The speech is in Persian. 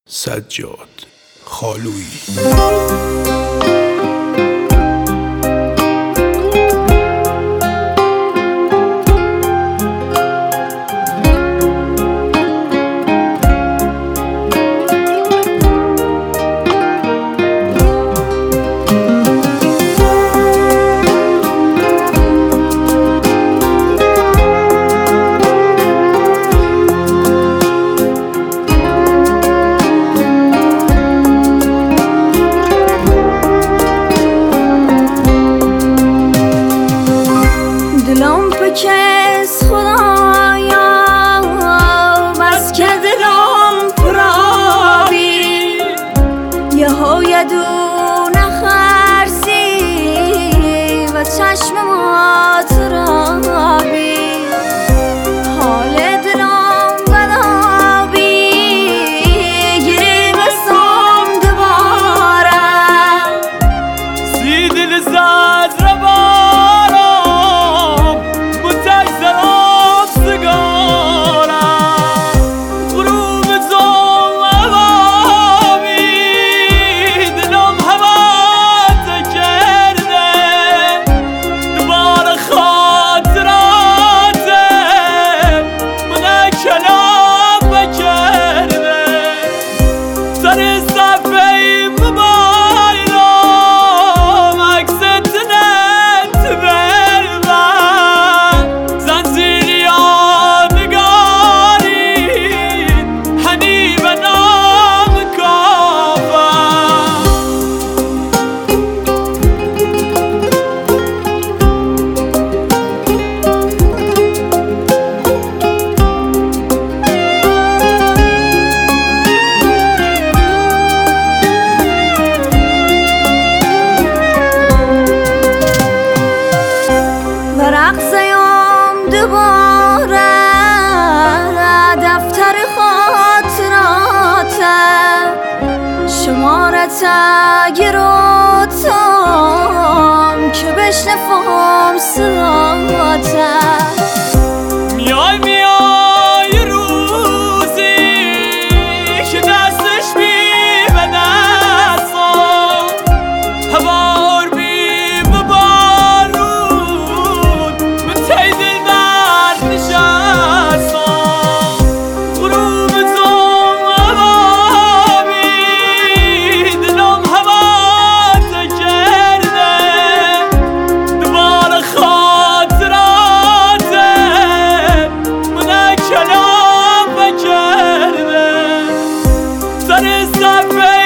سجاد خالویی. دلم بکس خدایا بس که دلم پرابی یه های دونه خرسی و چشم ما ترابی حال دلم بدابی گیری بسام دوباره سی دل زد رقصیم دوباره دفتر خاطرات شمارت گروتم که بشنفم صداته میای روزی که دستش بی به دستم هوار بی به بارون من تی دل درد نشستم غروب زم عوابی دلم هوات کرده دوباره خاطراته من کلام بکرده سر صفحه